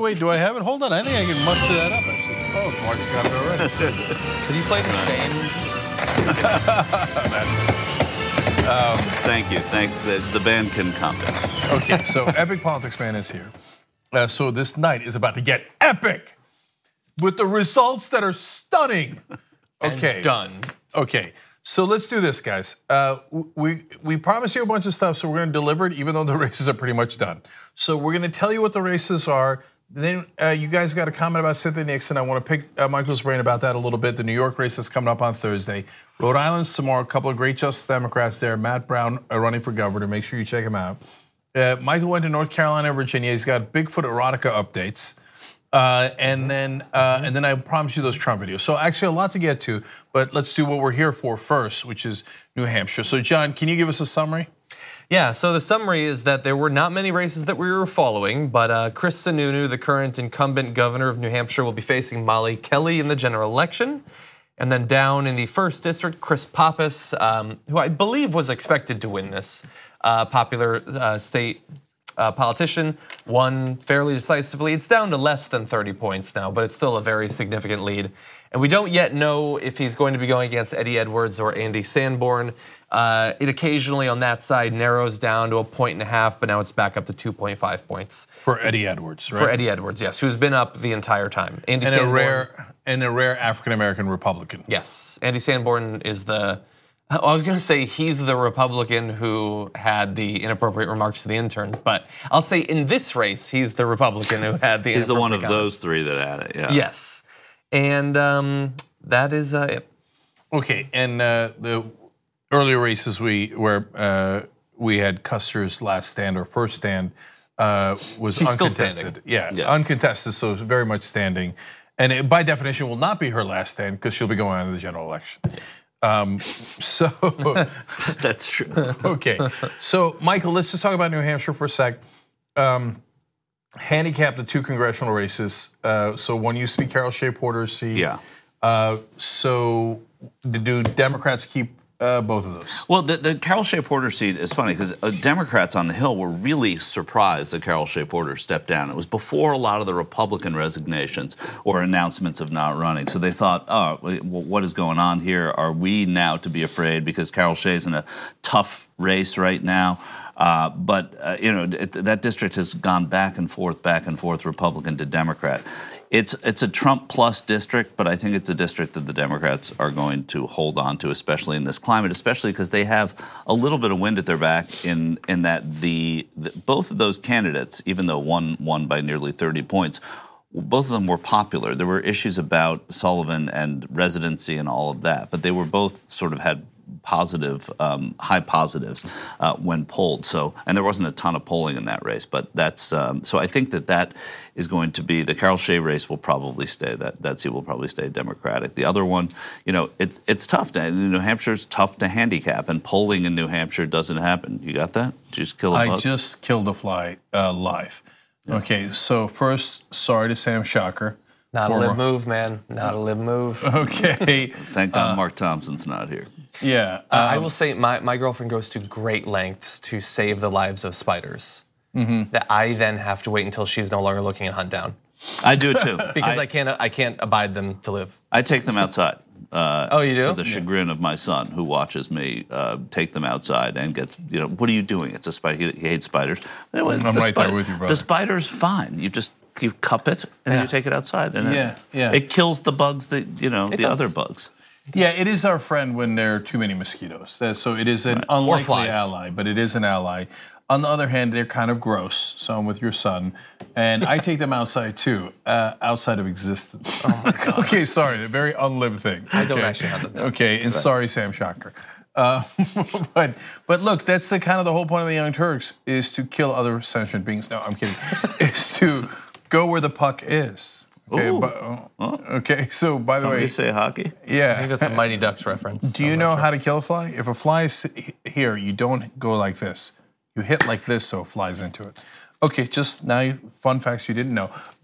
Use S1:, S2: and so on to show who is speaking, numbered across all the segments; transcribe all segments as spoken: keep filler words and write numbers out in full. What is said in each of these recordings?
S1: way, do I have it? Hold on, I think I can muster that up. Actually. Oh, Mark's got it already.
S2: Could you play the shame?
S3: um, Thank you. Thanks. The, the band can calm down.
S1: Okay, so Epic Politics Man is here. Uh, so this night is about to get epic with the results that are stunning. Okay,
S2: and done.
S1: Okay, so let's do this, guys. Uh, we we promised you a bunch of stuff, so we're going to deliver it, even though the races are pretty much done. So we're going to tell you what the races are. Then uh, you guys got a comment about Cynthia Nixon. I want to pick uh, Michael's brain about that a little bit. The New York race is coming up on Thursday. Rhode Island's tomorrow. A couple of great Justice Democrats there. Matt Brown uh, running for governor. Make sure you check him out. Uh, Michael went to North Carolina and Virginia. He's got Bigfoot erotica updates. Uh, and then uh, and then I promise you those Trump videos. So actually a lot to get to, but let's do what we're here for first, which is New Hampshire. So John, can you give us a summary?
S2: Yeah, so the summary is that there were not many races that we were following, but uh, Chris Sununu, the current incumbent governor of New Hampshire, will be facing Molly Kelly in the general election. And then down in the first district, Chris Pappas, um, who I believe was expected to win this, uh, popular uh, state uh, politician, won fairly decisively. It's down to less than thirty points now, but it's still a very significant lead. And we don't yet know if he's going to be going against Eddie Edwards or Andy Sanborn. Uh, it occasionally on that side narrows down to a point and a half, but now it's back up to two point five points.
S1: For Eddie Edwards, right?
S2: For Eddie Edwards, yes, who's been up the entire time. Andy
S1: and
S2: Sanborn,
S1: a rare and a rare African-American Republican.
S2: Yes, Andy Sanborn is the, I was gonna say he's the Republican who had the inappropriate remarks to the interns, but I'll say in this race, he's the Republican who had the
S3: He's the one of
S2: comments.
S3: those three that had it, yeah.
S2: Yes, and um, that is uh, it.
S1: Okay, and uh, the earlier races we where uh, we had Custer's last stand or first stand uh, was
S2: She's
S1: uncontested.
S2: still standing.
S1: Yeah,
S3: Yeah.
S1: uncontested, so very much standing. And it, by definition will not be her last stand because she'll be going on to the general election.
S2: Yes.
S1: Um, so,
S3: That's true.
S1: okay. So, Michael, let's just talk about New Hampshire for a sec. Um, handicap the two congressional races. Uh, so one used to be Carol Shea Porter's seat.
S3: Yeah.
S1: Uh, so do Democrats keep uh, both of those?
S3: Well, the, the Carol Shea Porter seat is funny because uh, Democrats on the Hill were really surprised that Carol Shea Porter stepped down. It was before a lot of the Republican resignations or announcements of not running. So they thought, oh, what is going on here? Are we now to be afraid because Carol Shea's in a tough race right now? Uh, but uh, you know it, that district has gone back and forth, back and forth, Republican to Democrat. It's it's a Trump plus district, but I think it's a district that the Democrats are going to hold on to, especially in this climate, especially because they have a little bit of wind at their back in in that the, the both of those candidates, even though one won by nearly thirty points, both of them were popular. There were issues about Sullivan and residency and all of that, but they were both sort of had positive, um, high positives uh, when polled. So, and there wasn't a ton of polling in that race, but that's um, so. I think that that is going to be the Carol Shea race will probably stay. That that seat will probably stay Democratic. The other one, you know, it's it's tough. To, New Hampshire's tough to handicap, and polling in New Hampshire doesn't happen. You got that? Did you just kill a
S1: I
S3: bug?
S1: just killed a fly uh, live. Yeah. Okay, so first, sorry to Sam Shocker.
S2: Not
S1: former,
S2: a live move, man. Not a live move.
S1: Okay.
S3: Thank God uh, Mark Thompson's not here.
S1: Yeah. Um,
S2: uh, I will say my, my girlfriend goes to great lengths to save the lives of spiders. Mm-hmm. That I then have to wait until she's no longer looking and hunt down.
S3: I do too.
S2: because I,
S3: I
S2: can't I can't abide them to live.
S3: I take them outside. Uh,
S2: oh, you do?
S3: To the chagrin yeah. of my son, who watches me uh, take them outside and gets, you know, what are you doing? It's a spider. He, he hates spiders. Anyway,
S1: I'm
S3: the
S1: right
S3: spider,
S1: there with you, brother.
S3: The spider's fine. You just you cup it and
S2: yeah.
S3: you take it outside, and
S1: yeah,
S3: it,
S1: yeah.
S3: it kills the bugs that you know
S2: it
S3: the
S2: does.
S3: other bugs.
S1: Yeah, it is our friend when there are too many mosquitoes. So it is an right. unlikely ally, but it is an ally. On the other hand, they're kind of gross. So I'm with your son, and I take them outside too, uh, outside of existence.
S2: Oh my God.
S1: Okay, sorry, a very unlived thing.
S2: I don't
S1: okay.
S2: actually have them.
S1: Okay, and sorry, Sam Shocker. Uh, but but look, that's the kind of the whole point of the Young Turks is to kill other sentient beings. No, I'm kidding. is to go where the puck is. Okay, but, oh, okay. So by the
S3: Somebody
S1: way,
S3: say hockey.
S1: Yeah,
S2: I think that's a Mighty Ducks reference.
S1: Do you I'm know sure. how to kill a fly? If a fly is here, you don't go like this. You hit like this so it flies into it. Okay, just now, fun facts you didn't know.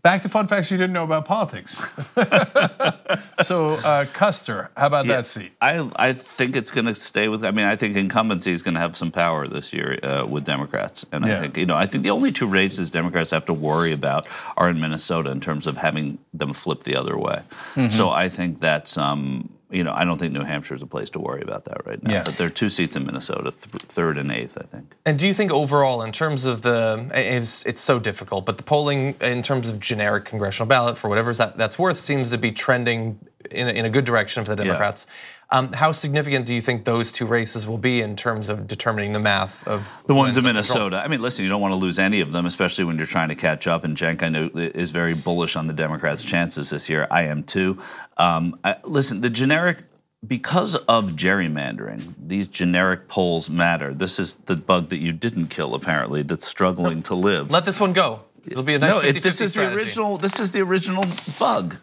S1: Back to fun facts you didn't know about politics. So uh, Custer, how about yeah, that seat?
S3: I I think it's going to stay with. I mean, I think incumbency is going to have some power this year uh, with Democrats, and yeah. I think you know I think the only two races Democrats have to worry about are in Minnesota in terms of having them flip the other way. Mm-hmm. So I think that's. Um, You know, I don't think New Hampshire is a place to worry about that right now. Yeah. But there are two seats in Minnesota, th- third and eighth, I think.
S2: And do you think overall, in terms of the, it's, it's so difficult, but the polling in terms of generic congressional ballot, for whatever that, that's worth, seems to be trending in a, in a good direction for the Democrats. Yeah. Um, how significant do you think those two races will be in terms of determining the math of
S3: the ones in Minnesota? Control? I mean, listen, you don't want to lose any of them, especially when you're trying to catch up. And Cenk, I know, is very bullish on the Democrats' chances this year. I am too. Um, I, listen, the generic, because of gerrymandering, these generic polls matter. This is the bug that you didn't kill, apparently, that's struggling to live.
S2: Let this one go. It'll be a nice no, it,
S3: this is
S2: strategy.
S3: the original. This is the original bug.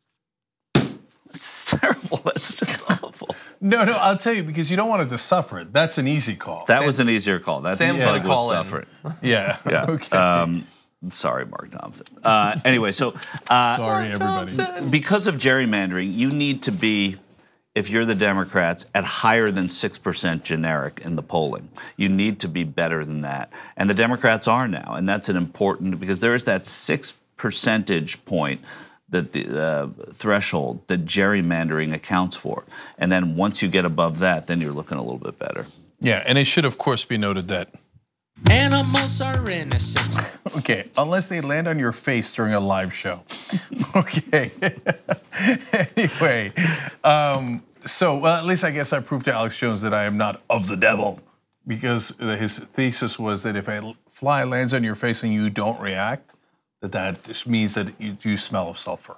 S3: It's terrible. That's just awful.
S1: No, no, I'll tell you, because you don't want it to suffer it. That's an easy call.
S3: That
S2: Sam,
S3: was an easier call. That
S2: Sam's
S3: bug
S2: gonna call
S3: was
S2: in.
S3: suffering.
S1: Yeah.
S3: Yeah.
S1: Okay.
S3: Um, sorry, Mark Thompson. Uh, anyway, so uh,
S1: sorry, everybody.
S3: Because of gerrymandering, you need to be, if you're the Democrats, at higher than six percent generic in the polling. You need to be better than that. And the Democrats are now. And that's an important, because there is that six percentage point that the uh, threshold that gerrymandering accounts for. And then once you get above that, then you're looking a little bit better.
S1: Yeah, and it should, of course, be noted that
S4: animals are innocent.
S1: Okay, unless they land on your face during a live show. Okay. Anyway, um, so well, at least I guess I proved to Alex Jones that I am not of the devil, because his thesis was that if a fly lands on your face and you don't react, that that just means that you, you smell of sulfur.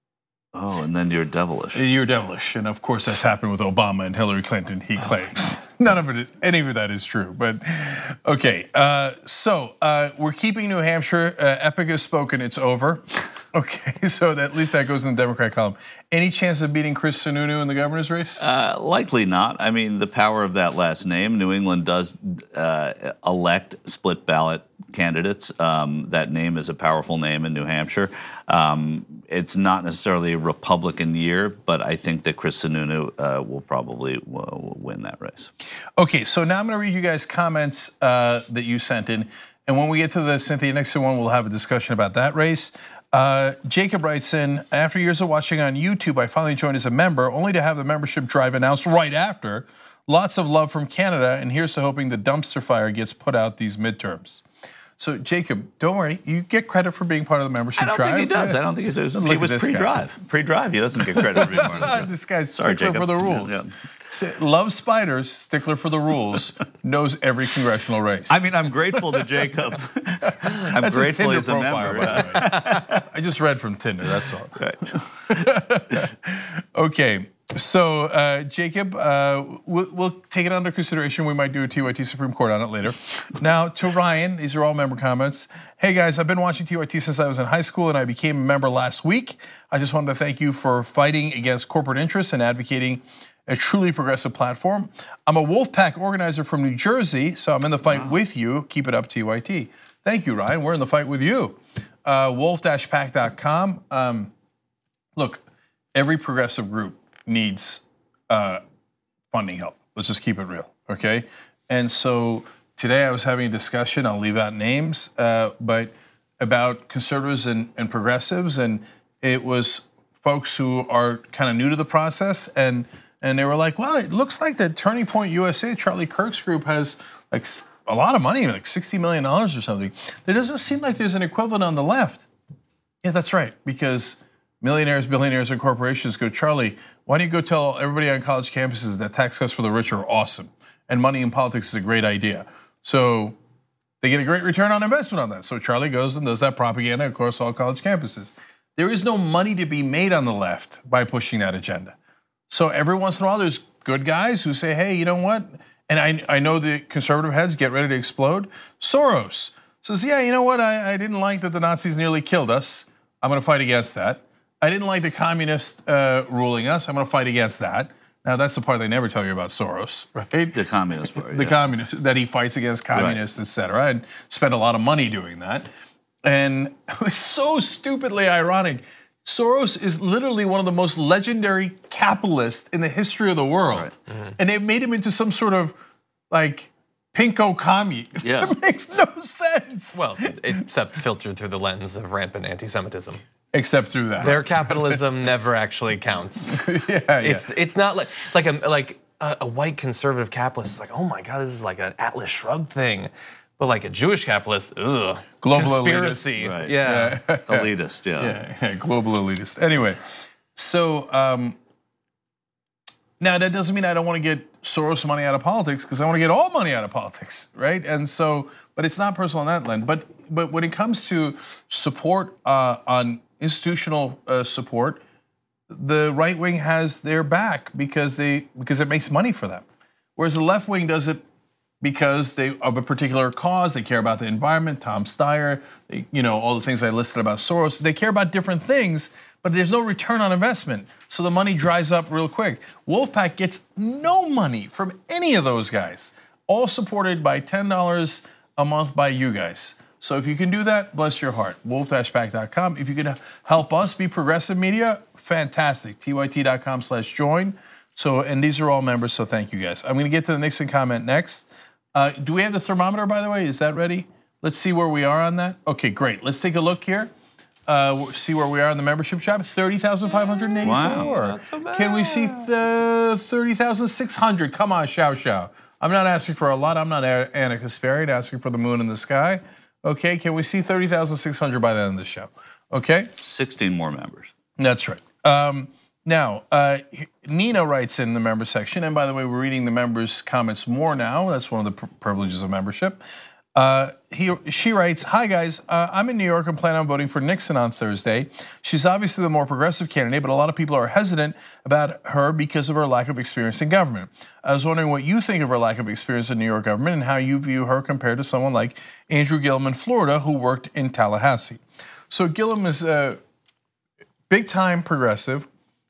S3: Oh, and then you're devilish.
S1: You're devilish, and of course that's happened with Obama and Hillary Clinton, he claims. None of it, is, any of that is true, but okay. Uh, so uh, we're keeping New Hampshire. Uh, Epic has spoken, it's over. Okay, so that, at least that goes in the Democrat column. Any chance of beating Chris Sununu in the governor's race?
S3: Uh, likely not. I mean, the power of that last name. New England does uh, elect split ballot candidates. Um, that name is a powerful name in New Hampshire. Um, it's not necessarily a Republican year, but I think that Chris Sununu uh, will probably will win that race.
S1: Okay, so now I'm going to read you guys' comments uh, that you sent in, and when we get to the Cynthia Nixon one, we'll have a discussion about that race. Uh, Jacob writes in, after years of watching on YouTube, I finally joined as a member, only to have the membership drive announced right after. Lots of love from Canada, and here's to hoping the dumpster fire gets put out these midterms. So, Jacob, don't worry. You get credit for being part of the membership drive.
S3: I don't think he does. I don't think he does. He was pre-drive. Pre-drive. He doesn't get credit for being part of the drive.
S1: This guy's
S3: Sorry,
S1: stickler
S3: Jacob.
S1: for the rules. Yeah, yeah. Loves spiders, stickler for the rules, knows every congressional race.
S3: I mean, I'm grateful to Jacob. I'm
S1: that's
S3: grateful
S1: his
S3: he's a
S1: profile,
S3: member.
S1: By the way. I just read from Tinder, that's all.
S3: Right.
S1: Okay. So, uh, Jacob, uh, we'll, we'll take it under consideration. We might do a T Y T Supreme Court on it later. Now, to Ryan, these are all member comments. Hey guys, I've been watching T Y T since I was in high school and I became a member last week. I just wanted to thank you for fighting against corporate interests and advocating a truly progressive platform. I'm a Wolfpack organizer from New Jersey, so I'm in the fight wow. with you. Keep it up, T Y T. Thank you, Ryan. We're in the fight with you. Uh, wolf dash pack dot com. Um, look, every progressive group needs uh, funding help. Let's just keep it real, okay? And so today I was having a discussion, I'll leave out names, uh, but about conservatives and, and progressives, and it was folks who are kind of new to the process, and and they were like, well, it looks like the Turning Point U S A, Charlie Kirk's group, has like a lot of money, like sixty million dollars or something. There doesn't seem like there's an equivalent on the left. Yeah, that's right, because millionaires, billionaires, and corporations go, Charlie, why don't you go tell everybody on college campuses that tax cuts for the rich are awesome and money in politics is a great idea? So they get a great return on investment on that. So Charlie goes and does that propaganda across all college campuses. There is no money to be made on the left by pushing that agenda. So every once in a while, there's good guys who say, hey, you know what? And I, I know the conservative heads get ready to explode. Soros says, yeah, you know what? I, I didn't like that the Nazis nearly killed us. I'm going to fight against that. I didn't like the communists uh, ruling us. I'm going to fight against that. Now, that's the part they never tell you about Soros, right?
S3: The communist part.
S1: The
S3: yeah.
S1: communist, that he fights against communists, right. et cetera, and spent a lot of money doing that. And it was so stupidly ironic. Soros is literally one of the most legendary capitalists in the history of the world. Right. Mm-hmm. And they made him into some sort of like pinko commie.
S3: Yeah.
S1: It makes no sense.
S2: Well, except filtered through the lens of rampant anti-Semitism.
S1: Except through that.
S2: Their capitalism never actually counts.
S1: yeah,
S2: It's
S1: yeah.
S2: it's not like like a like a, a white conservative capitalist is like, oh my god, this is like an Atlas Shrugged thing. But like a Jewish capitalist, ugh.
S1: Global
S2: conspiracy.
S1: elitist.
S3: Right.
S2: Yeah.
S1: Yeah.
S3: Elitist, yeah.
S1: yeah. Yeah, global elitist. Anyway, so um, now that doesn't mean I don't want to get Soros money out of politics, because I want to get all money out of politics, right? And so, but it's not personal on that lens. But but when it comes to support uh, on institutional uh, support, the right wing has their back because they because it makes money for them, whereas the left wing does it because they of a particular cause. They care about the environment. Tom Steyer, they, you know, all the things I listed about Soros. They care about different things, but there's no return on investment, so the money dries up real quick. Wolfpack gets no money from any of those guys, all supported by ten dollars a month by you guys. So if you can do that, bless your heart. wolf dash pack dot com. If you can help us be progressive media, fantastic. T Y T dot com slash join. So, and these are all members, so thank you guys. I'm gonna get to the Nixon comment next. Uh, do we have the thermometer, by the way? Is that ready? Let's see where we are on that. Okay, great. Let's take a look here. Uh, see where we are in the membership shop. thirty thousand five hundred eighty-four.
S3: Wow,
S2: not so bad.
S1: Can we see the thirty thousand six hundred? Come on, shout, shout. I'm not asking for a lot. I'm not Anna Kasparian asking for the moon in the sky. Okay, can we see thirty thousand six hundred by the end of the show? Okay?
S3: sixteen more members.
S1: That's right. Um, now, uh, Nina writes in the member section, and by the way, we're reading the members' comments more now. That's one of the privileges of membership. Uh, he, she writes, hi guys, uh, I'm in New York and plan on voting for Nixon on Thursday. She's obviously the more progressive candidate, but a lot of people are hesitant about her because of her lack of experience in government. I was wondering what you think of her lack of experience in New York government and how you view her compared to someone like Andrew Gillum in Florida who worked in Tallahassee. So Gillum is a big time progressive.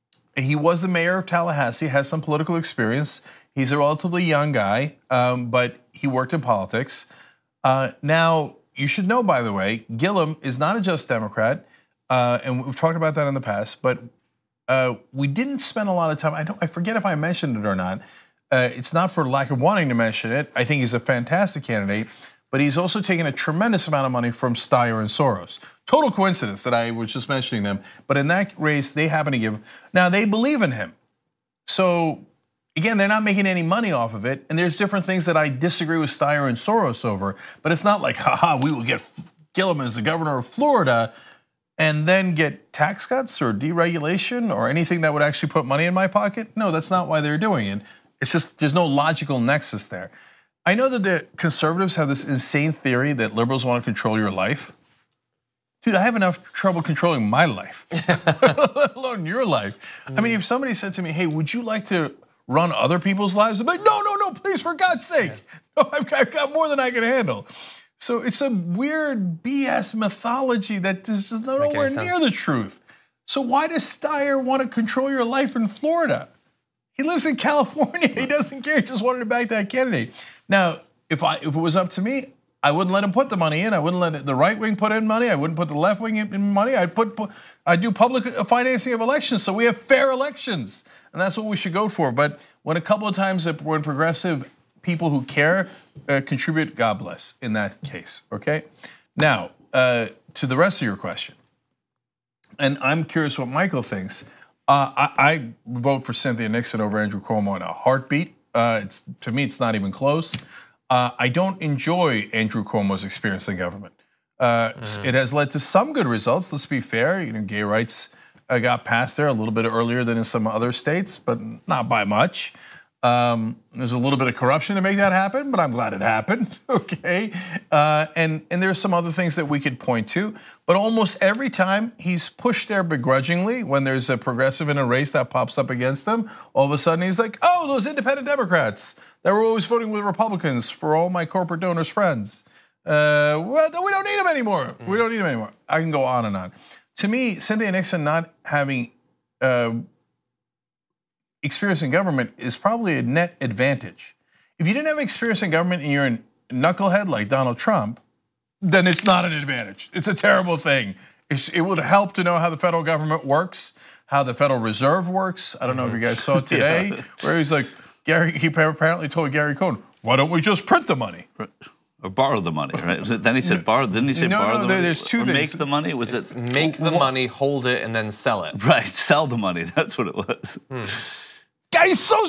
S1: He was the mayor of Tallahassee, has some political experience. He's a relatively young guy, um, but he worked in politics. Uh, now, you should know, by the way, Gillum is not a just Democrat, uh, and we've talked about that in the past, but uh, we didn't spend a lot of time, I, don't, I forget if I mentioned it or not. Uh, it's not for lack of wanting to mention it. I think he's a fantastic candidate, but he's also taken a tremendous amount of money from Steyer and Soros. Total coincidence that I was just mentioning them, but in that race, they happen to give, now they believe in him. So, again, they're not making any money off of it, and there's different things that I disagree with Steyer and Soros over, but it's not like, haha, we will get Gillum as the governor of Florida and then get tax cuts or deregulation or anything that would actually put money in my pocket. No, that's not why they're doing it. It's just, there's no logical nexus there. I know that the conservatives have this insane theory that liberals want to control your life. Dude, I have enough trouble controlling my life, let alone your life. I mean, if somebody said to me, hey, would you like to run other people's lives? I'm like, no, no, no, please, for God's sake. No, I've got, I've got more than I can handle. So it's a weird B S mythology that is just nowhere near the truth. So why does Steyer want to control your life in Florida? He lives in California. He doesn't care. He just wanted to back that candidate. Now, if I if it was up to me, I wouldn't let him put the money in. I wouldn't let the right wing put in money. I wouldn't put the left wing in money. I'd put I'd do public financing of elections so we have fair elections. And that's what we should go for. But when a couple of times when progressive people who care uh, contribute, God bless in that case, okay? Now, uh, to the rest of your question. And I'm curious what Michael thinks. Uh, I, I vote for Cynthia Nixon over Andrew Cuomo in a heartbeat. Uh, it's, to me, it's not even close. Uh, I don't enjoy Andrew Cuomo's experience in government. Uh, mm-hmm. It has led to some good results, let's be fair. You know, gay rights I got passed there a little bit earlier than in some other states, but not by much. Um, there's a little bit of corruption to make that happen, but I'm glad it happened, okay? Uh, and, and there's some other things that we could point to, but almost every time he's pushed there begrudgingly when there's a progressive in a race that pops up against him, all of a sudden he's like, oh, those independent Democrats that were always voting with Republicans for all my corporate donors' friends. Uh, well, we don't need them anymore. We don't need them anymore. I can go on and on. To me, Cynthia Nixon not having uh, experience in government is probably a net advantage. If you didn't have experience in government and you're a knucklehead like Donald Trump, then it's not an advantage. It's a terrible thing. It's, it would help to know how the federal government works, how the Federal Reserve works. I don't know if you guys saw today, yeah. where he's like, Gary, he apparently told Gary Cohn, why don't we just print the money?
S3: Or borrow the money, right? Then he said borrow. Didn't he say
S1: no,
S3: borrow
S1: no,
S3: the
S1: there,
S3: money?
S1: There's two
S3: or
S1: things.
S3: Make the money. Was it's it
S2: make the money, hold it, and then sell it?
S3: Right, sell the money. That's what it was. Hmm.
S1: Guy's so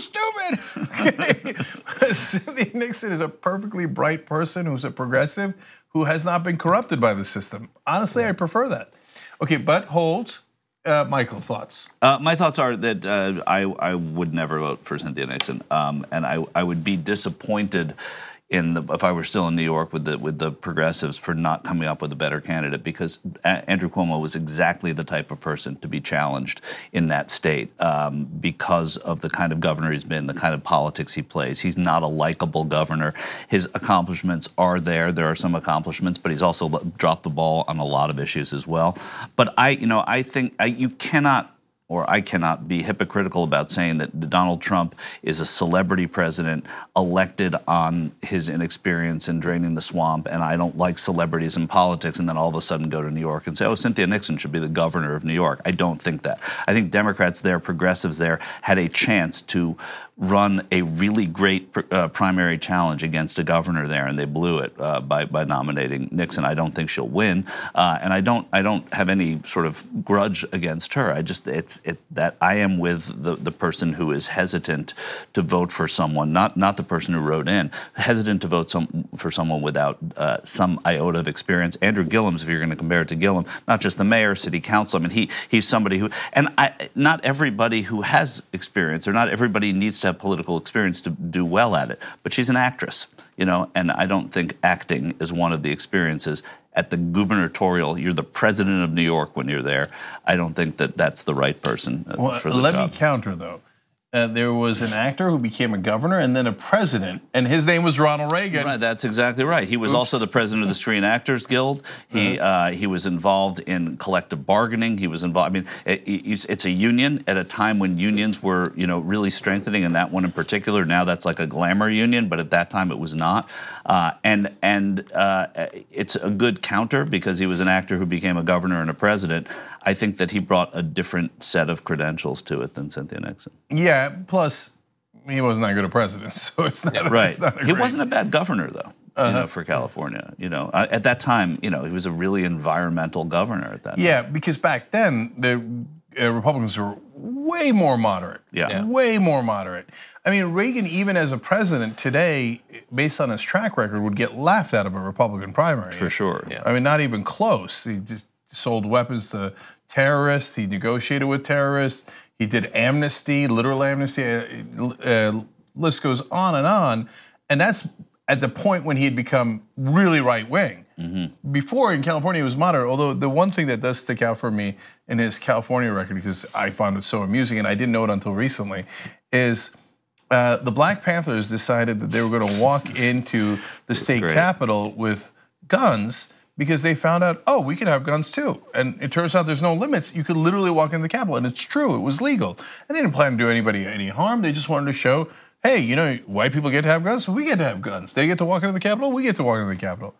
S1: stupid. Cynthia Nixon is a perfectly bright person who's a progressive who has not been corrupted by the system. Honestly, I prefer that. Okay, but hold. Uh, Michael, thoughts?
S3: Uh, my thoughts are that uh, I, I would never vote for Cynthia Nixon, um, and I, I would be disappointed in the, if I were still in New York with the with the progressives for not coming up with a better candidate, because Andrew Cuomo was exactly the type of person to be challenged in that state um, because of the kind of governor he's been, the kind of politics he plays. He's not a likable governor. His accomplishments are there. There are some accomplishments, but he's also dropped the ball on a lot of issues as well. But I, you know, I think I, you cannot. Or I cannot be hypocritical about saying that Donald Trump is a celebrity president elected on his inexperience in draining the swamp, and I don't like celebrities in politics, and then all of a sudden go to New York and say, oh, Cynthia Nixon should be the governor of New York. I don't think that. I think Democrats there, progressives there, had a chance to run a really great uh, primary challenge against a governor there, and they blew it uh, by by nominating Nixon. I don't think she'll win, uh, and I don't I don't have any sort of grudge against her. I just it's it that I am with the the person who is hesitant to vote for someone, not not the person who wrote in, hesitant to vote some for someone without uh, some iota of experience. Andrew Gillum's, if you're going to compare it to Gillum, not just the mayor, city council. I mean, he he's somebody who, and I not everybody who has experience, or not everybody needs to have political experience to do well at it, but she's an actress, you know, and I don't think acting is one of the experiences. At the gubernatorial, you're the president of New York when you're there. I don't think that that's the right person uh,
S1: well,
S3: for the
S1: let
S3: job.
S1: Let me counter, though. Uh, there was an actor who became a governor and then a president, and his name was Ronald Reagan.
S3: Right, that's exactly right. He was Oops. also the president of the Screen Actors Guild. He uh-huh. uh, he was involved in collective bargaining. He was involved. I mean, it, it's a union at a time when unions were, you know, really strengthening, and that one in particular. Now that's like a glamour union, but at that time it was not. Uh, and and uh, it's a good counter because he was an actor who became a governor and a president. I think that he brought a different set of credentials to it than Cynthia Nixon.
S1: Yeah, plus he wasn't that good a president, so it's not.
S3: Yeah, right.
S1: It's not a
S3: he
S1: great...
S3: wasn't a bad governor, though. Uh-huh. You know, for California. You know, at that time, you know, he was a really environmental governor at that time.
S1: Yeah, because back then the uh, Republicans were way more moderate.
S3: Yeah. yeah,
S1: way more moderate. I mean, Reagan, even as a president today, based on his track record, would get laughed out of a Republican primary.
S3: For sure. Yeah.
S1: I mean, not even close. He just sold weapons to terrorists. He negotiated with terrorists. He did amnesty, literal amnesty. Uh, uh, list goes on and on. And that's at the point when he had become really right wing. Mm-hmm. Before in California, he was moderate. Although the one thing that does stick out for me in his California record, because I found it so amusing and I didn't know it until recently, is uh, the Black Panthers decided that they were going to walk into the state
S3: great.
S1: capitol with guns, because they found out, oh, we can have guns too. And it turns out there's no limits. You could literally walk into the Capitol, and it's true, it was legal. And they didn't plan to do anybody any harm. They just wanted to show, hey, you know, white people get to have guns, we get to have guns. They get to walk into the Capitol, we get to walk into the Capitol.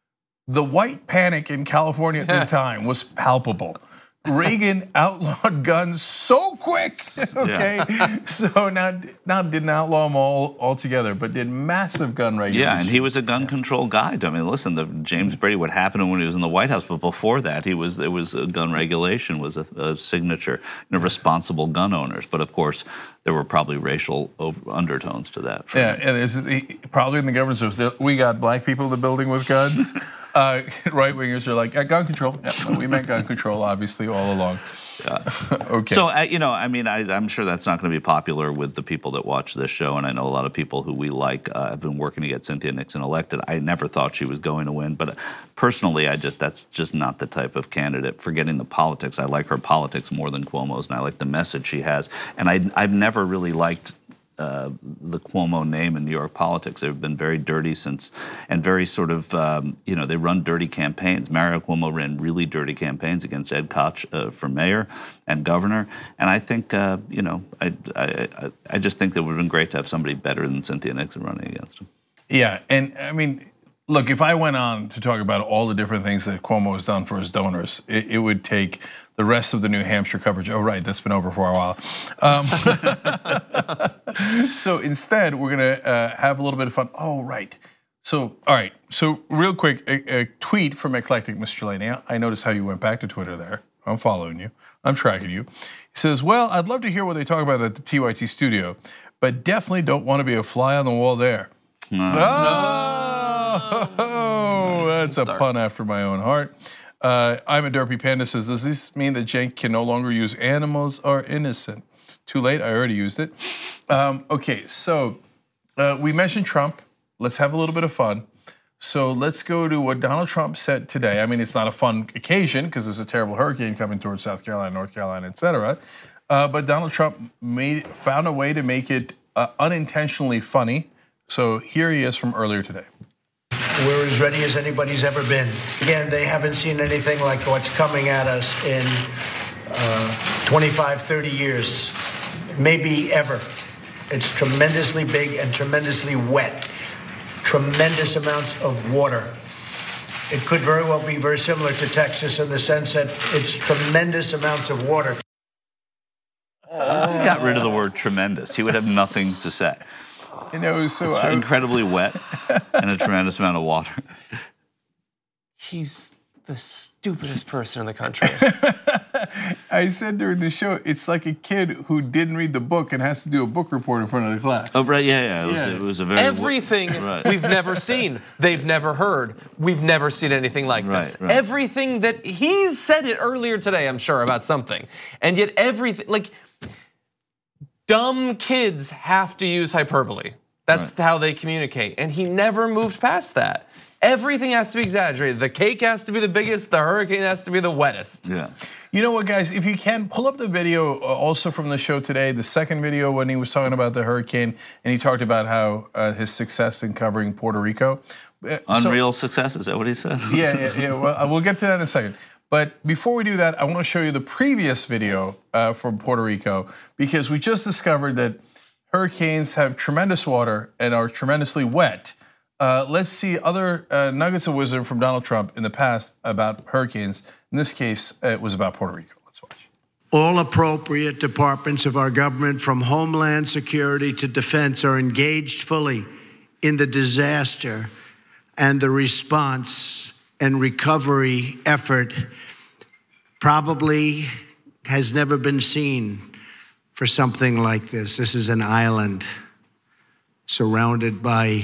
S1: The white panic in California at the time was palpable. Reagan outlawed guns so quick, okay? Yeah. So now, now didn't outlaw them all altogether, but did massive gun regulation.
S3: Yeah, and he was a gun control guy. I mean, listen, the James Brady, what happened when he was in the White House, but before that, he was it was a gun regulation was a, a signature, you know, responsible gun owners. But of course, there were probably racial undertones to that.
S1: Yeah, and it's, probably in the governor's office, we got black people in the building with guns. Uh, right-wingers are like, uh, gun control. Yeah, no, we meant gun control, obviously, all along.
S3: Yeah.
S1: Okay.
S3: So, uh, you know, I mean, I, I'm sure that's not going to be popular with the people that watch this show, and I know a lot of people who we like uh, have been working to get Cynthia Nixon elected. I never thought she was going to win, but uh, personally, I just that's just not the type of candidate. Forgetting the politics, I like her politics more than Cuomo's, and I like the message she has. And I, I've never really liked Uh, the Cuomo name in New York politics. They've been very dirty since, and very sort of, um, you know, they run dirty campaigns. Mario Cuomo ran really dirty campaigns against Ed Koch uh, for mayor and governor. And I think, uh, you know, I, I I just think it would have been great to have somebody better than Cynthia Nixon running against him.
S1: Yeah, and I mean, Look, if I went on to talk about all the different things that Cuomo has done for his donors, it, it would take the rest of the New Hampshire coverage. Oh, right, that's been over for a while. Um, so instead, we're gonna uh, have a little bit of fun. Oh, right. So, all right. So, real quick, a, a tweet from Eclectic Miscellanea. I noticed how you went back to Twitter there. I'm following you. I'm tracking you. He says, "Well, I'd love to hear what they talk about at the T Y T studio, but definitely don't want to be a fly on the wall there." No. Oh, no. That's a pun after my own heart. Uh, I'm a Derpy Panda says, "Does this mean that Cenk can no longer use animals are innocent?" Too late. I already used it. Um, okay, so uh, we mentioned Trump. Let's have a little bit of fun. So let's go to what Donald Trump said today. I mean, it's not a fun occasion because there's a terrible hurricane coming towards South Carolina, North Carolina, et cetera. Uh, but Donald Trump made, found a way to make it uh, unintentionally funny. So here he is from earlier today.
S5: We're as ready as anybody's ever been. Again, they haven't seen anything like what's coming at us in uh, twenty-five, thirty years, maybe ever. It's tremendously big and tremendously wet. Tremendous amounts of water. It could very well be very similar to Texas in the sense that it's tremendous amounts of water.
S3: He got rid of the word tremendous. He would have nothing to say.
S1: You know, so
S3: it's
S1: I,
S3: incredibly wet and a tremendous amount of water.
S2: He's the stupidest person in the country.
S1: I said during the show, it's like a kid who didn't read the book and has to do a book report in front of the class.
S3: Oh, right, yeah, yeah. It was,
S1: yeah.
S3: It was a very
S2: everything right. we've never seen, they've never heard. We've never seen anything like
S3: right,
S2: this.
S3: Right.
S2: Everything that he's said it earlier today, I'm sure, about something, and yet everything like. Dumb kids have to use hyperbole. That's right. how they communicate. And he never moved past that. Everything has to be exaggerated. The cake has to be the biggest, the hurricane has to be the wettest.
S3: Yeah.
S1: You know what, guys, if you can, pull up the video also from the show today, the second video when he was talking about the hurricane, and he talked about how uh, his success in covering Puerto Rico.
S3: Unreal so, success, is that what he said?
S1: Yeah, yeah, yeah. Well, we'll get to that in a second. But before we do that, I want to show you the previous video uh, from Puerto Rico, because we just discovered that hurricanes have tremendous water and are tremendously wet. Uh, let's see other uh, nuggets of wisdom from Donald Trump in the past about hurricanes. In this case, it was about Puerto Rico. Let's watch.
S5: All appropriate departments of our government, from Homeland Security to Defense, are engaged fully in the disaster and the response and recovery effort. Probably has never been seen for something like this. This is an island surrounded by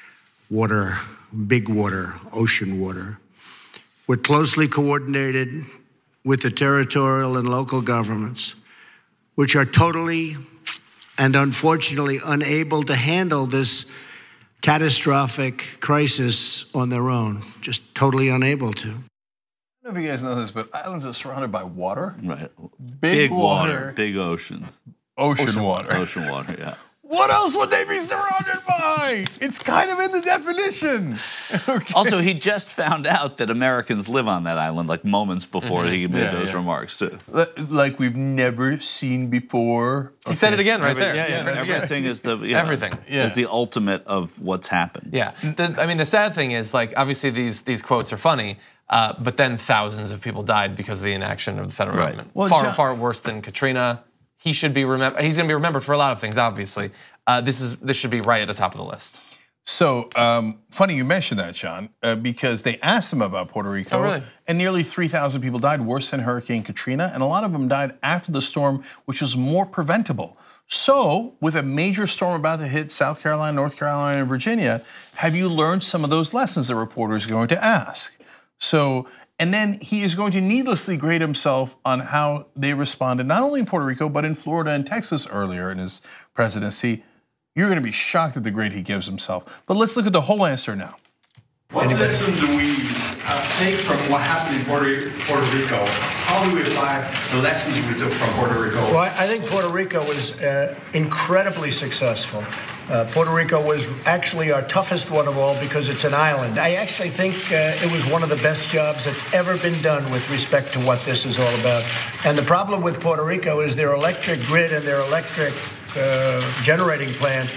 S5: water, big water, ocean water. We're closely coordinated with the territorial and local governments, which are totally and unfortunately unable to handle this catastrophic crisis on their own, just totally unable to.
S1: I don't know if you guys know this, but islands are surrounded by water.
S3: Right.
S1: Big,
S3: big
S1: water,
S3: water, big ocean.
S1: Ocean, ocean water.
S3: Ocean water, yeah.
S1: What else would they be surrounded by? It's kind of in the definition. Okay.
S3: Also, he just found out that Americans live on that island like moments before mm-hmm. he made yeah, those yeah. remarks too.
S1: Like we've never seen before.
S2: He okay. said it again right
S3: Every,
S2: there.
S3: Yeah, yeah. yeah. Everything is the yeah,
S2: everything
S3: yeah. is the ultimate of what's happened.
S2: Yeah. The, I mean, the sad thing is, like, obviously these these quotes are funny. Uh, but then thousands of people died because of the inaction of the federal right. government. Well, far, John, far worse than Katrina. He should be remembered. He's going to be remembered for a lot of things, obviously. Uh, this is this should be right at the top of the list.
S1: So um, funny you mentioned that, John, uh, because they asked him about Puerto Rico,
S2: oh, really?
S1: and nearly three thousand people died, worse than Hurricane Katrina, and a lot of them died after the storm, which was more preventable. So, with a major storm about to hit South Carolina, North Carolina, and Virginia, have you learned some of those lessons? The reporter is going to ask. So, and then he is going to needlessly grade himself on how they responded, not only in Puerto Rico, but in Florida and Texas earlier in his presidency. You're going to be shocked at the grade he gives himself. But let's look at the whole answer now.
S6: What lesson do we uh, take from what happened in Puerto, Puerto Rico? How do we apply the lessons we took from Puerto Rico?
S5: Well, I think Puerto Rico was uh, incredibly successful. Uh, Puerto Rico was actually our toughest one of all because it's an island. I actually think uh, it was one of the best jobs that's ever been done with respect to what this is all about. And the problem with Puerto Rico is their electric grid and their electric uh, generating plant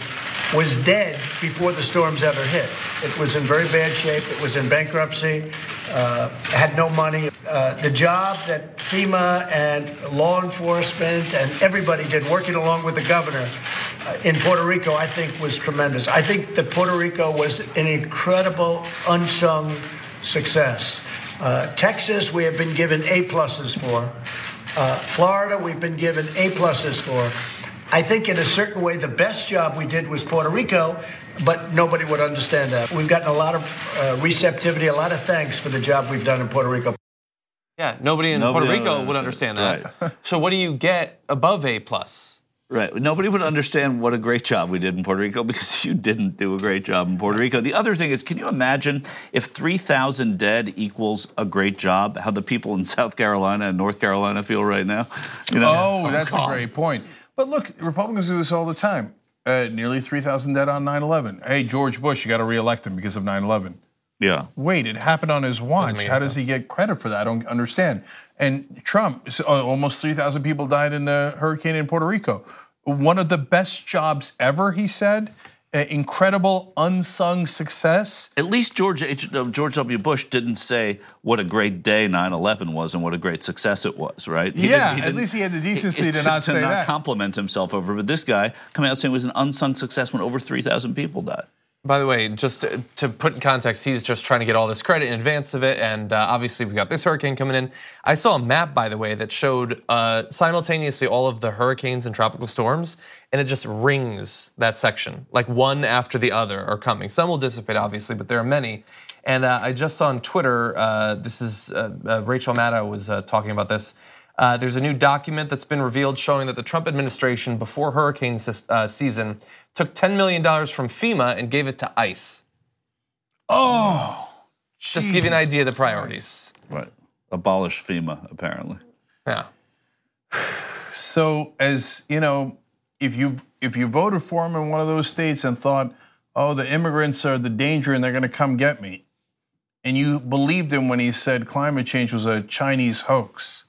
S5: was dead before the storms ever hit. It was in very bad shape. It was in bankruptcy, uh, had no money. Uh, the job that FEMA and law enforcement and everybody did, working along with the governor uh, in Puerto Rico, I think was tremendous. I think that Puerto Rico was an incredible, unsung success. Uh, Texas, we have been given A pluses for. Uh, Florida, we've been given A pluses for. I think in a certain way, the best job we did was Puerto Rico, but nobody would understand that. We've gotten a lot of uh, receptivity, a lot of thanks for the job we've done in Puerto Rico.
S2: Yeah, nobody in
S3: Nobody
S2: Puerto Rico
S3: would
S2: would understand that.
S3: Right.
S2: So what do you get above A plus?
S3: Right. Nobody would understand what a great job we did in Puerto Rico because you didn't do a great job in Puerto Rico. The other thing is, can you imagine if three thousand dead equals a great job, how the people in South Carolina and North Carolina feel right now? You know?
S1: Oh, that's a great point. But look, Republicans do this all the time. Uh, nearly three thousand dead on nine eleven. Hey, George Bush, you got to reelect him because of nine eleven.
S3: Yeah.
S1: Wait, it happened on his watch. How does he get credit for that? I don't understand. And Trump, almost three thousand people died in the hurricane in Puerto Rico. One of the best jobs ever, he said. Uh, incredible unsung success.
S3: At least George H, George W. Bush didn't say what a great day nine eleven was and what a great success it was, right? He
S1: yeah,
S3: didn't, he
S1: at
S3: didn't,
S1: least he had the decency
S3: it,
S1: to not
S3: to
S1: say
S3: not
S1: that.
S3: compliment himself over. But this guy coming out saying it was an unsung success when over three thousand people died.
S2: By the way, just to, to put in context, he's just trying to get all this credit in advance of it, and uh, obviously we got this hurricane coming in. I saw a map, by the way, that showed uh, simultaneously all of the hurricanes and tropical storms, and it just rings that section, like one after the other are coming. Some will dissipate, obviously, but there are many. And uh, I just saw on Twitter, uh, this is uh, uh, Rachel Maddow was uh, talking about this. Uh, there's a new document that's been revealed showing that the Trump administration, before hurricane uh, season, took ten million dollars from FEMA and gave it to ICE.
S1: Oh,
S2: just to give you an idea of the priorities.
S3: Right. Abolish FEMA, apparently.
S2: Yeah.
S1: So, as you know, if you if you voted for him in one of those states and thought, oh, the immigrants are the danger and they're going to come get me, and you believed him when he said climate change was a Chinese hoax,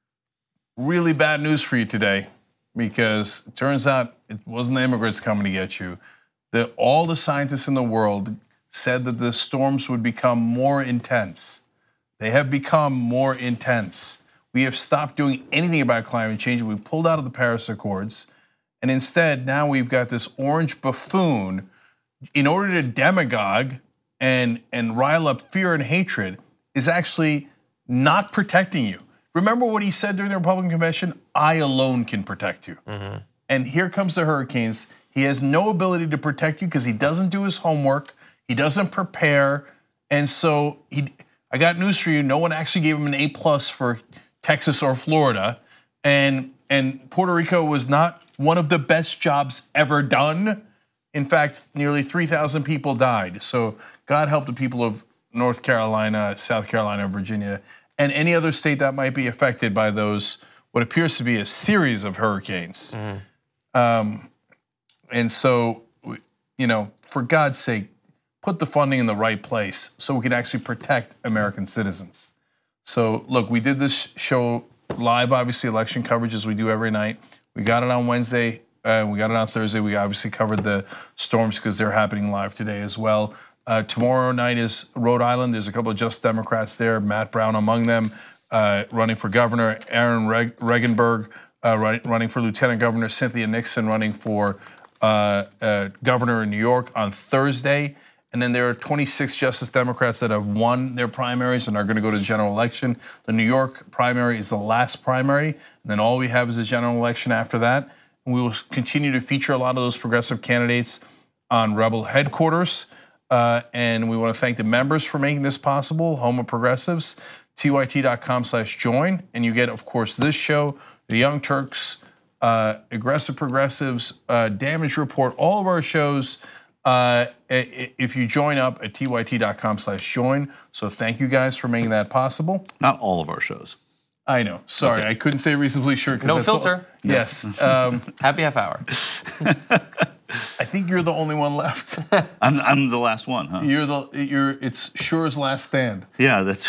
S1: really bad news for you today, because it turns out it wasn't the immigrants coming to get you. The, all the scientists in the world said that the storms would become more intense. They have become more intense. We have stopped doing anything about climate change. We pulled out of the Paris Accords. And instead, now we've got this orange buffoon, in order to demagogue and, and rile up fear and hatred, is actually not protecting you. Remember what he said during the Republican convention? I alone can protect you. Mm-hmm. And here comes the hurricanes. He has no ability to protect you because he doesn't do his homework. He doesn't prepare. And so he, I got news for you. No one actually gave him an A plus for Texas or Florida. And, and Puerto Rico was not one of the best jobs ever done. In fact, nearly three thousand people died. So God help the people of North Carolina, South Carolina, Virginia, and any other state that might be affected by those, what appears to be a series of hurricanes. Mm. Um, and so, you know, for God's sake, put the funding in the right place so we can actually protect American citizens. So look, we did this show live, obviously election coverage as we do every night. We got it on Wednesday, uh, we got it on Thursday. We obviously covered the storms because they're happening live today as well. Uh, tomorrow night is Rhode Island. There's a couple of Just Democrats there, Matt Brown among them, uh, running for governor, Aaron Reg- Regenberg uh, running, running for lieutenant governor, Cynthia Nixon running for uh, uh, governor in New York on Thursday. And then there are twenty-six Justice Democrats that have won their primaries and are going to go to the general election. The New York primary is the last primary, and then all we have is a general election after that. And we will continue to feature a lot of those progressive candidates on Rebel headquarters. Uh, and we want to thank the members for making this possible, Home of Progressives, T Y T dot com slash join. And you get, of course, this show, The Young Turks, uh, Aggressive Progressives, uh, Damage Report, all of our shows, uh, if you join up at T Y T dot com slash join. So thank you guys for making that possible.
S3: Not all of our shows.
S1: I know, sorry, okay. I couldn't say reasonably sure.
S2: No filter.
S1: All, yes. Um,
S2: Happy half hour.
S1: I think you're the only one left.
S3: I'm, I'm the last one, huh?
S1: You're the you're. It's Shure's last stand.
S3: Yeah, that's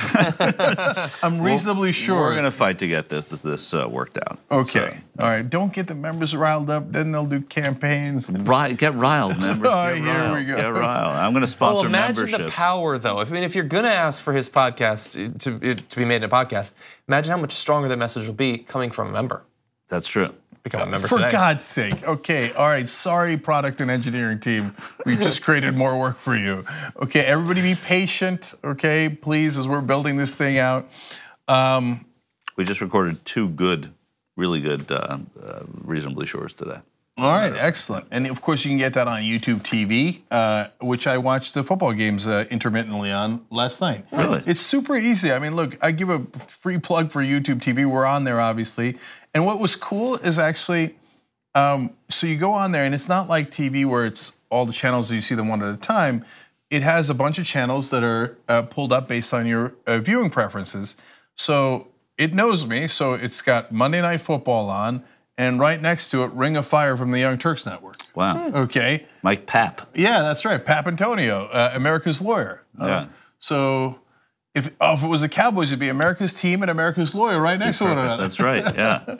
S1: I'm reasonably
S3: well,
S1: sure
S3: we're going to fight to get this this uh, worked out.
S1: Okay, all right. Don't get the members riled up. Then they'll do campaigns.
S3: So, ri- get riled, members.
S1: Oh,
S3: Get
S1: here
S3: riled.
S1: we go.
S3: Get riled. I'm going to sponsor
S2: well, imagine
S3: memberships.
S2: the power, though. I mean, if you're going to ask for his podcast to to be made in a podcast, imagine how much stronger that message will be coming from a member.
S3: That's true.
S2: Become a member
S1: For
S2: today.
S1: God's sake. Okay, all right. Sorry, product and engineering team. We just created more work for you. Okay, everybody be patient, okay, please, as we're building this thing out. Um,
S3: We just recorded two good, really good, uh, uh, reasonably shores today.
S1: all right, excellent. And of course, you can get that on YouTube T V, uh, which I watched the football games uh, intermittently on last night.
S3: Really?
S1: It's super easy. I mean, look, I give a free plug for YouTube T V. We're on there, obviously. And what was cool is actually, um, so you go on there, and it's not like T V where it's all the channels that you see them one at a time. It has a bunch of channels that are uh, pulled up based on your uh, viewing preferences. So it knows me. So it's got Monday Night Football on, and right next to it, Ring of Fire from the Young Turks Network.
S3: Wow.
S1: Okay.
S3: Mike Papp.
S1: Yeah, that's right. Pap Antonio, uh, America's Lawyer. Uh,
S3: Yeah.
S1: So if, oh, if it was the Cowboys, it'd be America's Team and America's Lawyer right next to one another.
S3: That's right. Yeah.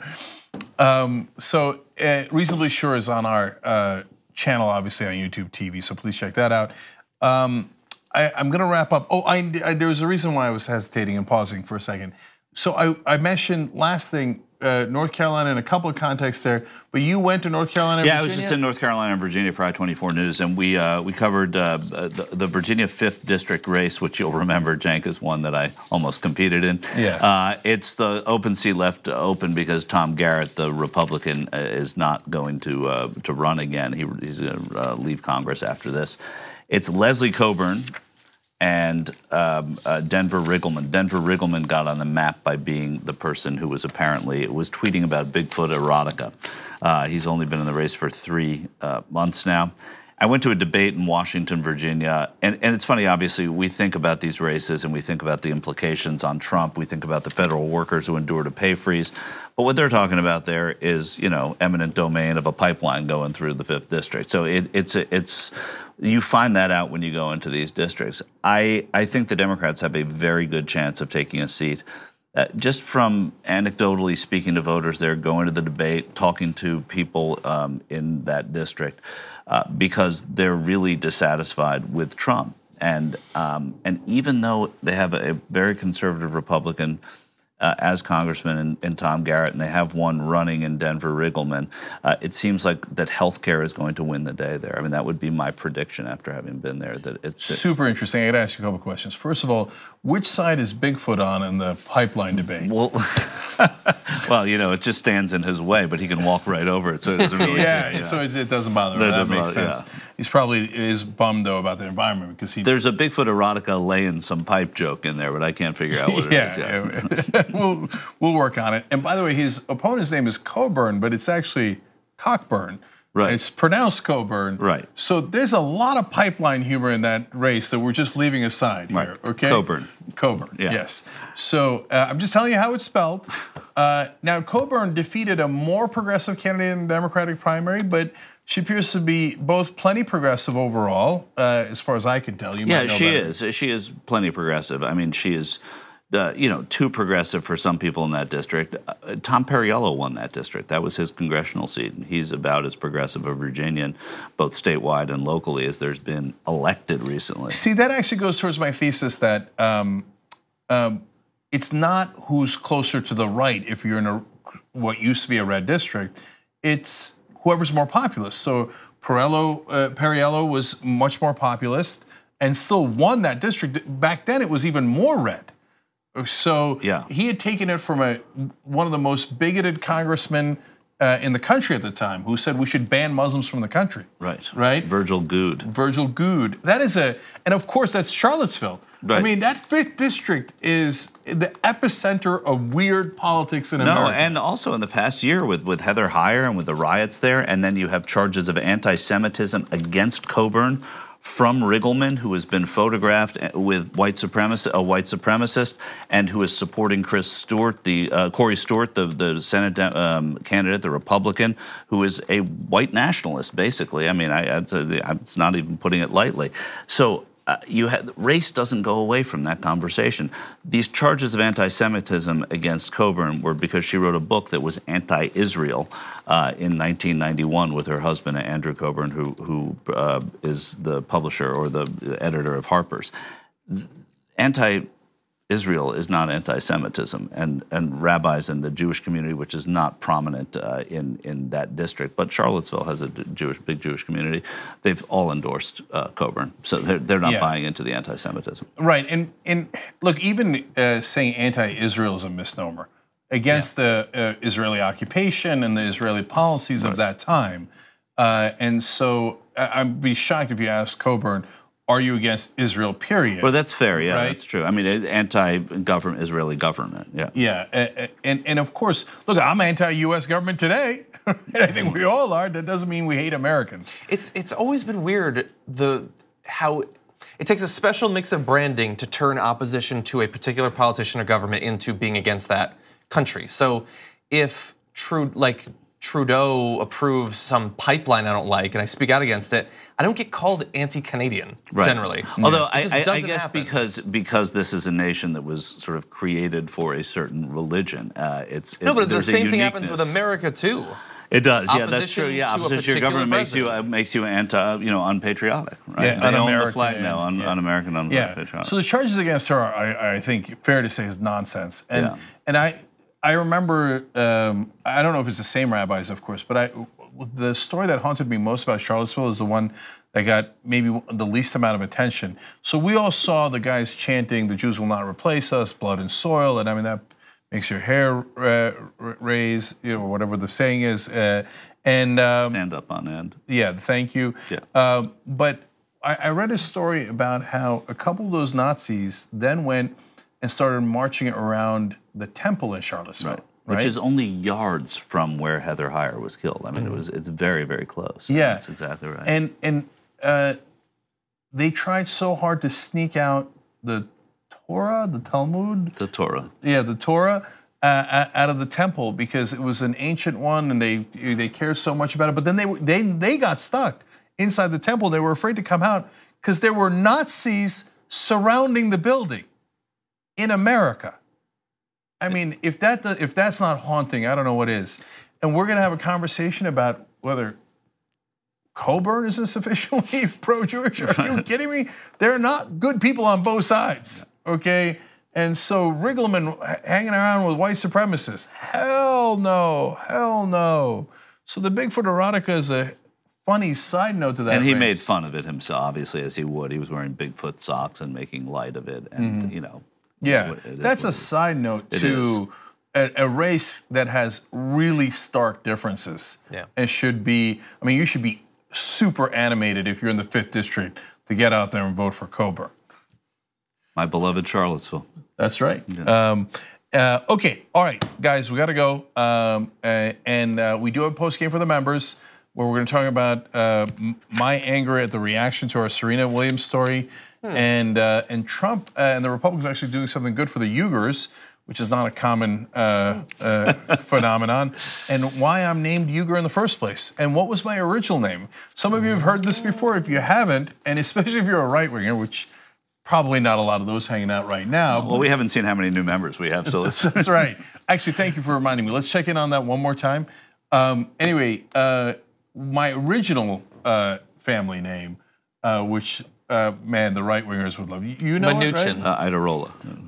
S1: Um, so uh, Reasonably Sure is on our uh, channel, obviously on YouTube T V. So please check that out. Um, I, I'm going to wrap up. Oh, I, I, there was a reason why I was hesitating and pausing for a second. So I, I mentioned last thing, uh, North Carolina in a couple of contexts there, but you went to North Carolina and
S3: Yeah,
S1: Virginia?
S3: I was just in North Carolina and Virginia for I twenty-four News, and we uh, we covered uh, the, the Virginia fifth District race, which you'll remember, Cenk, is one that I almost competed in.
S1: Yeah.
S3: Uh, it's the open seat left open because Tom Garrett, the Republican, uh, is not going to uh, to run again. He, he's going to uh, leave Congress after this. It's Leslie Coburn and um, uh, Denver Riggleman. Denver Riggleman got on the map by being the person who was apparently was tweeting about Bigfoot erotica. Uh, he's only been in the race for three uh, months now. I went to a debate in Washington, Virginia, and, and it's funny, obviously, we think about these races and we think about the implications on Trump. We think about the federal workers who endured a pay freeze. But what they're talking about there is, you know, eminent domain of a pipeline going through the fifth District. So it, it's it's you find that out when you go into these districts. I, I think the Democrats have a very good chance of taking a seat. Uh, just from anecdotally speaking to voters there, going to the debate, talking to people um, in that district, uh, because they're really dissatisfied with Trump. And um, and even though they have a, a very conservative Republican uh, as congressman in, in Tom Garrett, and they have one running in Denver Riggleman, uh, it seems like that healthcare is going to win the day there. I mean, that would be my prediction after having been there. That it's
S1: super interesting. I got to ask you a couple of questions. First of all, which side is Bigfoot on in the pipeline debate?
S3: Well, well, you know, it just stands in his way, but he can walk right over it, so it doesn't really.
S1: yeah,
S3: yeah.
S1: so it, it doesn't bother him.
S3: That
S1: That,
S3: doesn't
S1: makes
S3: bother-
S1: sense.
S3: yeah.
S1: He's probably is bummed though about the environment because he.
S3: There's a Bigfoot erotica laying some pipe joke in there, but I can't figure out what it is.
S1: yeah, yeah. we'll we'll work on it. And by the way, his opponent's name is Coburn, but it's actually Cockburn.
S3: Right.
S1: It's pronounced Coburn.
S3: Right.
S1: So there's a lot of pipeline humor in that race that we're just leaving aside here.
S3: Right.
S1: Okay.
S3: Coburn.
S1: Coburn.
S3: Yeah.
S1: Yes. So uh, I'm just telling you how it's spelled. Uh, now Coburn defeated a more progressive candidate in the Democratic primary, but she appears to be both plenty progressive overall, uh, as far as I can tell. You
S3: Yeah,
S1: might know
S3: she
S1: better.
S3: is. She is plenty progressive. I mean, she is, uh, you know, too progressive for some people in that district. Uh, Tom Perriello won that district. That was his congressional seat. He's about as progressive a Virginian, both statewide and locally, as there's been elected recently.
S1: See, that actually goes towards my thesis that um, um, it's not who's closer to the right if you're in a what used to be a red district. It's whoever's more populist. So Perriello, uh, Perriello was much more populist and still won that district. Back then, it was even more red. So
S3: Yeah.
S1: he had taken it from a one of the most bigoted congressmen uh, in the country at the time, who said we should ban Muslims from the country.
S3: Right.
S1: Right.
S3: Virgil Good.
S1: Virgil Good. That is a, and of course that's Charlottesville. I
S3: Right.
S1: mean, that fifth district is the epicenter of weird politics in
S3: No,
S1: America.
S3: and also in the past year with, with Heather Heyer and with the riots there, and then you have charges of anti-Semitism against Coburn from Riggleman, who has been photographed with white supremacist, a white supremacist, and who is supporting Chris Stewart, the uh, Corey Stewart, the the Senate um, candidate, the Republican, who is a white nationalist, basically. I mean, I, I'd say it's not even putting it lightly. So. Uh, you had, race doesn't go away from that conversation. These charges of anti-Semitism against Coburn were because she wrote a book that was anti-Israel uh, in nineteen ninety-one with her husband Andrew Coburn, who who uh, is the publisher or the editor of Harper's. Anti-Israel is not anti-Semitism, and and rabbis in the Jewish community, which is not prominent uh, in in that district, but Charlottesville has a Jewish big Jewish community. They've all endorsed uh, Coburn, so they're they're not
S1: Yeah.
S3: buying into the anti-Semitism.
S1: Right, and and look, even uh, saying anti-Israel is a misnomer against yeah. the uh, Israeli occupation and the Israeli policies right. of that time. Uh, and so I'd be shocked if you asked Coburn, are you against Israel, period?
S3: Well, that's fair, yeah,
S1: right?
S3: that's true. I mean, anti-government, Israeli government, yeah.
S1: Yeah, and, and of course, look, I'm anti-U S government today, and I think we all are. That doesn't mean we hate Americans.
S2: It's it's always been weird, the how it takes a special mix of branding to turn opposition to a particular politician or government into being against that country. So if true, like Trudeau approves some pipeline I don't like and I speak out against it, I don't get called anti-Canadian
S3: right.
S2: generally.
S3: Although
S2: It just
S3: I, I, I
S2: doesn't
S3: guess
S2: happen.
S3: because because this is a nation that was sort of created for a certain religion, uh, it's
S2: No,
S3: it,
S2: but the
S3: there's a
S2: same thing happens with
S3: uniqueness.
S2: America too.
S3: It does, yeah, that's
S2: Opposition
S3: true. Yeah,
S2: to a
S3: opposition to your
S2: particular
S3: government makes you uh,
S2: president.
S3: makes you anti, you know, unpatriotic, right?
S1: Yeah,
S3: they own the
S1: un-American,
S3: flag now, un,
S1: yeah.
S3: un-American, unpatriotic.
S1: Yeah. So the charges against her, are, I, I think, fair to say, is nonsense. And
S3: Yeah.
S1: and I I remember, um, I don't know if it's the same rabbis, of course, but I the story that haunted me most about Charlottesville is the one that got maybe the least amount of attention. So we all saw the guys chanting, "The Jews will not replace us," blood and soil, and I mean that makes your hair uh, raise, you know, whatever the saying is. Uh, and um,
S3: Stand up on end.
S1: Yeah, thank you.
S3: Yeah.
S1: Uh, but I, I read a story about how a couple of those Nazis then went and started marching around the temple in Charlottesville.
S3: Right.
S1: Right?
S3: Which is only yards from where Heather Heyer was killed. I mean,
S2: Mm-hmm.
S3: it was it's very, very close.
S1: Yeah.
S3: That's exactly right.
S1: And and uh, they tried so hard to sneak out the Torah, the Talmud,
S3: the Torah.
S1: yeah, the Torah uh, out of the temple because it was an ancient one, and they they cared so much about it. But then they they they got stuck inside the temple. They were afraid to come out because there were Nazis surrounding the building in America. I mean, if that if that's not haunting, I don't know what is. And we're going to have a conversation about whether Coburn is sufficiently pro-Jewish. Are you kidding me? They're not good people on both sides, okay? And so Riggleman hanging around with white supremacists, hell no, hell no. So the Bigfoot erotica is a funny side note to that.
S3: And he
S1: race.
S3: made fun of it himself, obviously, as he would. He was wearing Bigfoot socks and making light of it, and
S1: Mm-hmm.
S3: you know.
S1: Yeah,
S3: it is
S1: that's
S3: what
S1: a
S3: it is.
S1: side note
S3: It
S1: to a, a race that has really stark differences.
S2: Yeah.
S1: And should be, I mean, you should be super animated if you're in the fifth district to get out there and vote for Coburn.
S3: My beloved Charlottesville.
S1: That's right. Um, uh, okay, all right, guys, we got to go. Um, uh, and uh, we do have a post game for the members where we're going to talk about uh, m- my anger at the reaction to our Serena Williams story. And uh, and Trump uh, and the Republicans actually doing something good for the Uyghurs, which is not a common uh, uh, phenomenon, and why I'm named Uyghur in the first place, and what was my original name. Some of you have heard this before. If you haven't, and especially if you're a right winger, which probably not a lot of those hanging out right now.
S3: Well, we haven't seen how many new members we have, so let's.
S1: That's right. Actually, thank you for reminding me. Let's check in on that one more time. Um, anyway, uh, my original uh, family name, uh, which. Uh, man, the right wingers would love you. You know
S2: Mnuchin.
S1: it, right?
S3: Uh, Idarola.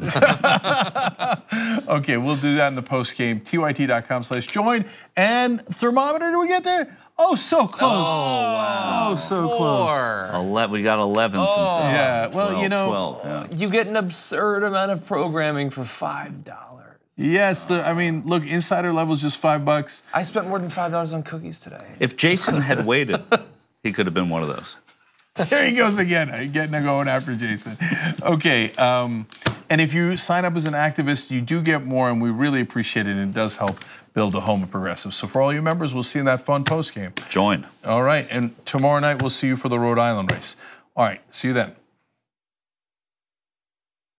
S1: Okay, we'll do that in the post game. T Y T dot com slash join. And thermometer, do we get there? Oh, so close. Oh,
S2: wow.
S1: Oh, so close.
S2: Four.
S3: Ele- we got eleven since then.
S1: Yeah, well,
S3: twelve,
S1: you know-
S3: twelve, yeah.
S2: You get an absurd amount of programming for five dollars.
S1: Yes, the, I mean, look, insider level is just five bucks.
S2: I spent more than five dollars on cookies today.
S3: If Jason had waited, he could have been one of those.
S1: There he goes again, getting to going after Jason. Okay, um, and if you sign up as an activist, you do get more, and we really appreciate it, and it does help build a home of progressive. So for all you members, we'll see you in that fun post game.
S3: Join.
S1: All right, and tomorrow night we'll see you for the Rhode Island race. All right, see you then.